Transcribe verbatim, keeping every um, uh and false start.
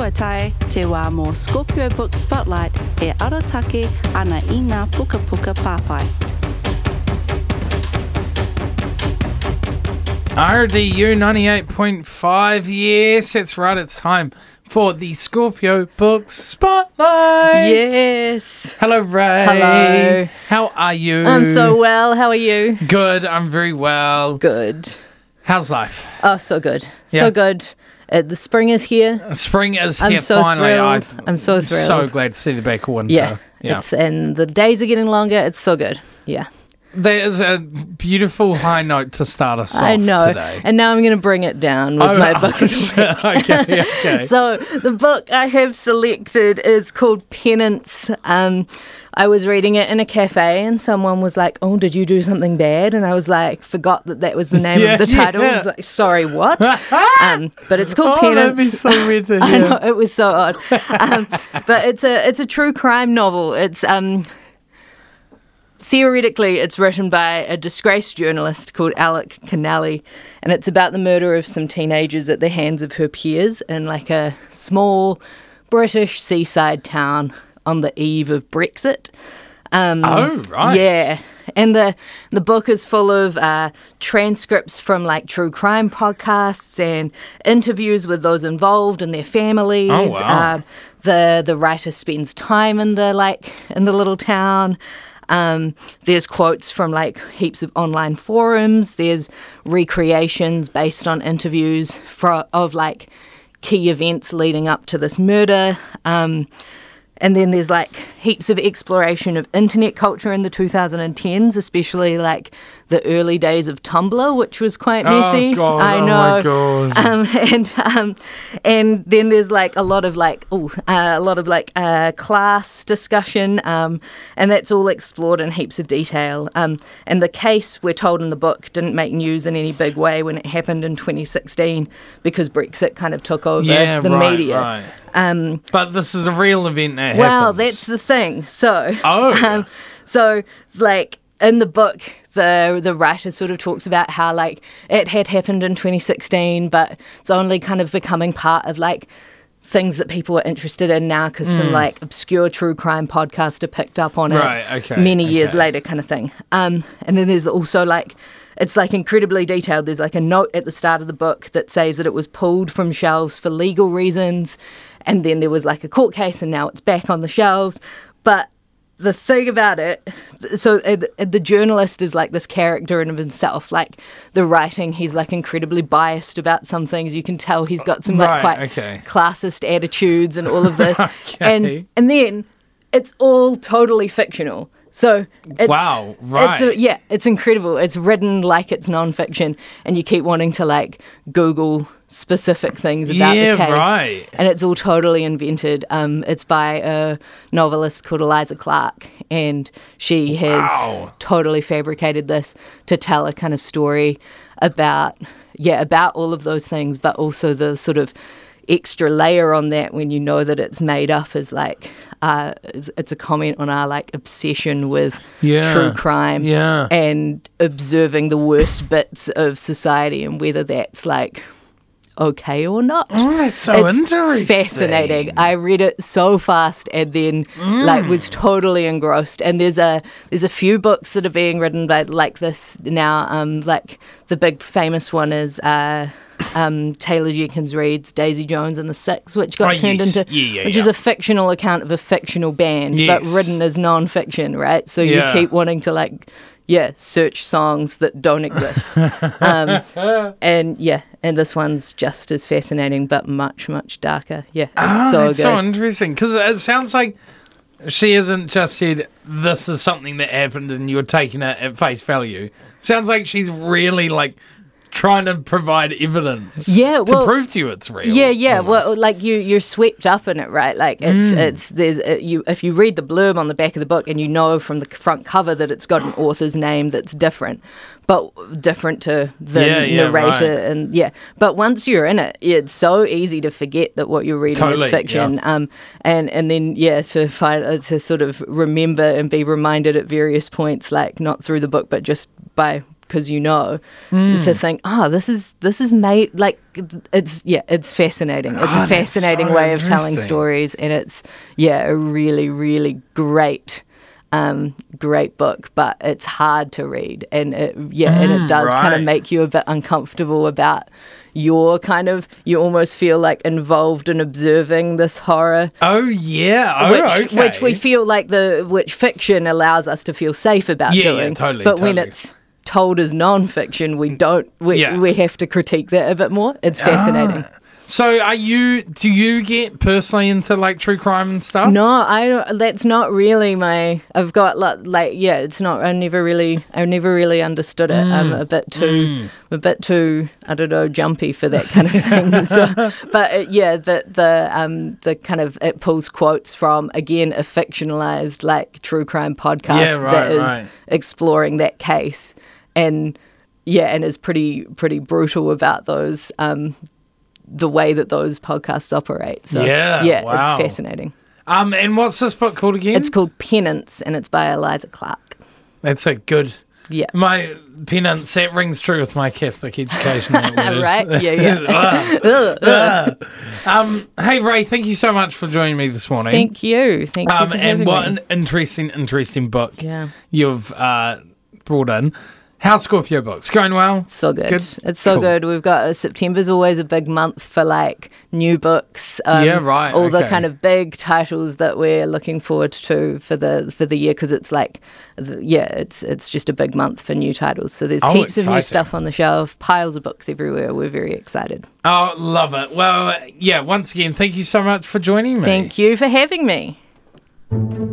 Ua tae, te wā mō Scorpio Book Spotlight e aratake ana i ngā puka puka pāpai. R D U ninety-eight point five, yes, that's right, it's time for the Scorpio Book Spotlight. Yes. Hello, Ray. Hello. How are you? I'm so well. How are you? Good, I'm very well. Good. How's life? Oh, so good. Yeah. So good. Uh, the spring is here. Spring is I'm here so finally. thrilled. I, I'm so thrilled. So glad to see the back of winter. Yeah. yeah. It's, and the days are getting longer. It's so good. Yeah. There is a beautiful high note to start us I off know. today. And now I'm going to bring it down with Oh, my book of the week. okay, okay. So the book I have selected is called Penance. Um, I was reading it in a cafe and someone was like, oh, did you do something bad? And I was like, forgot that that was the name Yeah, of the title. yeah. I was like, sorry, what? um, but it's called Oh, Penance. that'd be so weird to I hear. know, it was so odd. Um, but it's a it's a true crime novel. It's um. Theoretically, it's written by a disgraced journalist called Alec Kennelly, and it's about the murder of some teenagers at the hands of her peers in like a small British seaside town on the eve of Brexit. Um, Oh, right. Yeah. And the the book is full of uh, transcripts from like true crime podcasts and interviews with those involved and their families. Oh, wow. Uh, the the writer spends time in the like in the little town. Um, there's quotes from like heaps of online forums. There's recreations based on interviews for, of like key events leading up to this murder. Um, and then there's like heaps of exploration of internet culture in the two thousand tens, especially like the early days of Tumblr, which was quite messy. Oh, God. I Oh, know. my God. Um, and um, and then there's like a lot of like ooh, uh, a lot of like uh, class discussion, um, and that's all explored in heaps of detail. Um, and the case, we're told in the book, didn't make news in any big way when it happened in twenty sixteen because Brexit kind of took over Yeah, the right, media. right. Um, But this is a real event that well, happens. that's the thing. So, Oh. um, so like in the book, the the writer sort of talks about how like it had happened in twenty sixteen, but it's only kind of becoming part of like things that people are interested in now because some like obscure true crime podcaster picked up on it Right, okay, many years okay. later, kind of thing. Um, and then there's also like. It's like incredibly detailed. There's like a note at the start of the book that says that it was pulled from shelves for legal reasons. And then there was like a court case and now it's back on the shelves. But the thing about it, so uh, the journalist is like this character in of himself. Like the writing, he's like incredibly biased about some things. You can tell he's got some like Right, quite okay. classist attitudes and all of this. Okay. And and then it's all totally fictional. So it's, Wow, right. It's a, yeah, it's incredible. It's written like it's nonfiction, and you keep wanting to like Google specific things about Yeah, the case. right. And it's all totally invented. Um, it's by a novelist called Eliza Clark, and she has Wow. totally fabricated this to tell a kind of story about yeah about all of those things, but also the sort of extra layer on that when you know that it's made up is like uh, it's, it's a comment on our like obsession with Yeah. true crime Yeah. and observing the worst bits of society and whether that's like okay or not. Oh, that's so It's interesting. fascinating. I read it so fast and then like was totally engrossed. And there's a there's a few books that are being written by like this now. Um, like the big famous one is uh, um, Taylor Jenkins Reid's Daisy Jones and the Six, which got Oh, turned yes. into Yeah, yeah, which yeah. is a fictional account of a fictional band, Yes. but written as non-fiction, right? So Yeah. you keep wanting to like. Yeah, search songs that don't exist. um, and yeah, and this one's just as fascinating, but much, much darker. Yeah, it's Oh, so that's good. so interesting because it sounds like she hasn't just said this is something that happened and you're taking it at face value. Sounds like she's really like trying to provide evidence Yeah, to well- prove to you it's real. Yeah, yeah. almost. Well, like you, you're swept up in it, right? Like it's, Mm. it's there's uh, you. If you read the blurb on the back of the book, and you know from the front cover that it's got an author's name that's different, but different to the Yeah, yeah, narrator, right. and yeah. But once you're in it, it's so easy to forget that what you're reading Totally, is fiction. yeah. Um, and and then yeah, to find uh, to sort of remember and be reminded at various points, like not through the book, but just by because you know mm. to think, oh, this is this is made like it's yeah, it's fascinating. It's oh, a fascinating so way of telling interesting. stories, and it's yeah, a really really great. Um, great book, but it's hard to read, and it, yeah, mm, and it does right. kind of make you a bit uncomfortable about your kind of. You almost feel like involved in observing this horror. Oh yeah, oh, which, okay. which we feel like the which fiction allows us to feel safe about yeah, doing. Yeah, totally. But totally. when it's told as non-fiction, we don't. We yeah. we have to critique that a bit more. It's fascinating. Ah. So, are you? Do you get personally into like true crime and stuff? No, I don't. That's not really my. I've got like, like yeah, it's not. I never really, I never really understood it. Mm. I'm a bit too, mm. a bit too. I don't know, jumpy for that kind of thing. So, but it, yeah, the the um the kind of it pulls quotes from again a fictionalized like true crime podcast yeah, right, that is right. exploring that case, and yeah, and is pretty pretty brutal about those um. the way that those podcasts operate. So yeah, yeah, wow. it's fascinating. Um, and what's this book called again? It's called Penance, and it's by Eliza Clark. That's a good. Yeah, my penance that rings true with my Catholic education. Right? Yeah, yeah. uh, uh. Um, hey Ray, thank you so much for joining me this morning. Thank you. Thank you um, for and having what me. an interesting, interesting book yeah. you've uh, brought in. How's Scorpio Books? Going well? So good. good? It's so cool. good. We've got uh, September's always a big month for like new books. Um, yeah, right. All okay. the kind of big titles that we're looking forward to for the for the year because it's like, the, yeah, it's it's just a big month for new titles. So there's oh, heaps exciting. of new stuff on the shelf, piles of books everywhere. We're very excited. Oh, love it. Well, yeah. Once again, thank you so much for joining me. Thank you for having me.